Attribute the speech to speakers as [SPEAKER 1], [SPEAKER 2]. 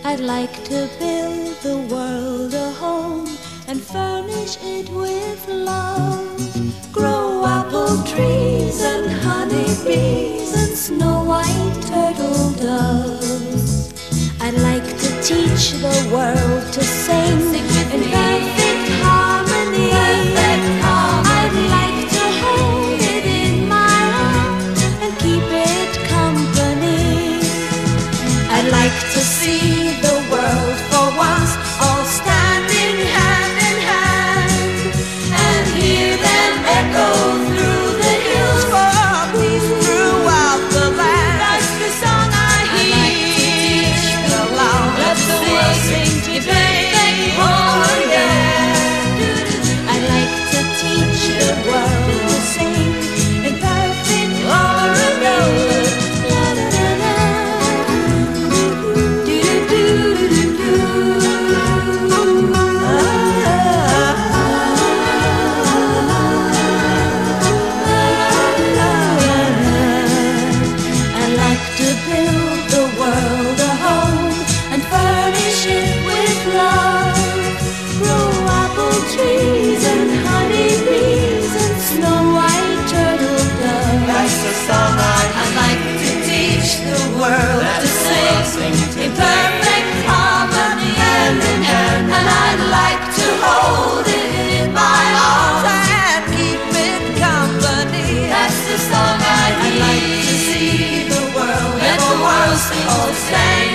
[SPEAKER 1] I'd like to build the world a home and furnish it with love. Grow apple trees and honey bees and snow white turtle doves. I'd like to teach the world to sing in perfect harmony. I'd like to hold it in my arms and keep it company. I'd like to see the world for once all standing hand in hand and hear them echo through the hills for peace throughout the land. That's the song I hear. I'd like to teach the loud let the world sing today. Oh yeah. I'd like to teach the world to sing in perfect harmony. To build the world a home and furnish it with love. Grow apple trees and honey bees and snow white turtle doves.
[SPEAKER 2] That's the song
[SPEAKER 1] I'd like to teach the world to sing in perfect harmony, hand in hand. And I'd like to hold it in my arms and keep it company. That's the song I'd like to see the world. Let the world all sing.